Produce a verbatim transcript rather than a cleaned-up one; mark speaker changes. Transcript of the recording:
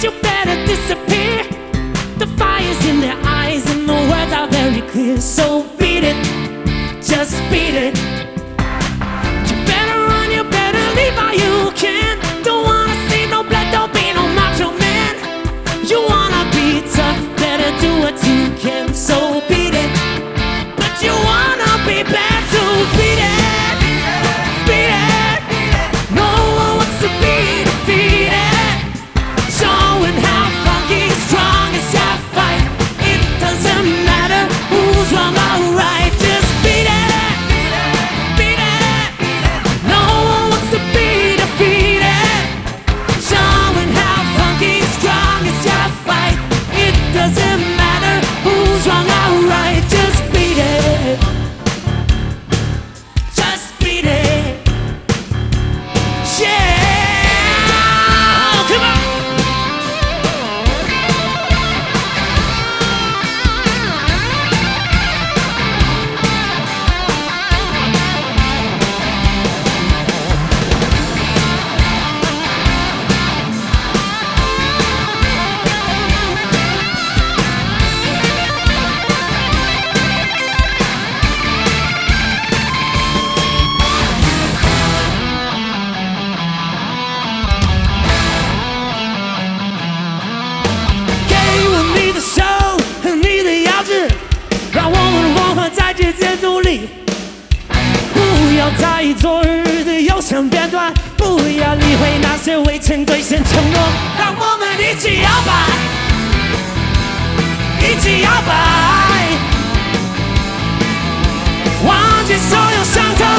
Speaker 1: you better disappear. The fire's in their eyes and the words are very clear. So beat it, just beat it. You better run, you better leave while you can. Don't wanna see no blood, don't be no macho man. You wanna be tough, better do what you can. So beat it, but you wanna be bad, so beat it, beat it. No one wants to be defeated. Showing how funky, strong is your fight. It doesn't matter who's wrong or right. Just beat it, beat it. No one wants to be defeated. Showing how funky, strong is your fight. It doesn't matter who's wrong or right. Just beat it, just beat it. Yeah, come on.给我你的手和你的腰肢，让我们融合在这节奏里。不要在意昨日的有声片段，不要理会那些未曾兑现承诺。让我们一起摇摆，一起摇摆，忘记所有伤痛。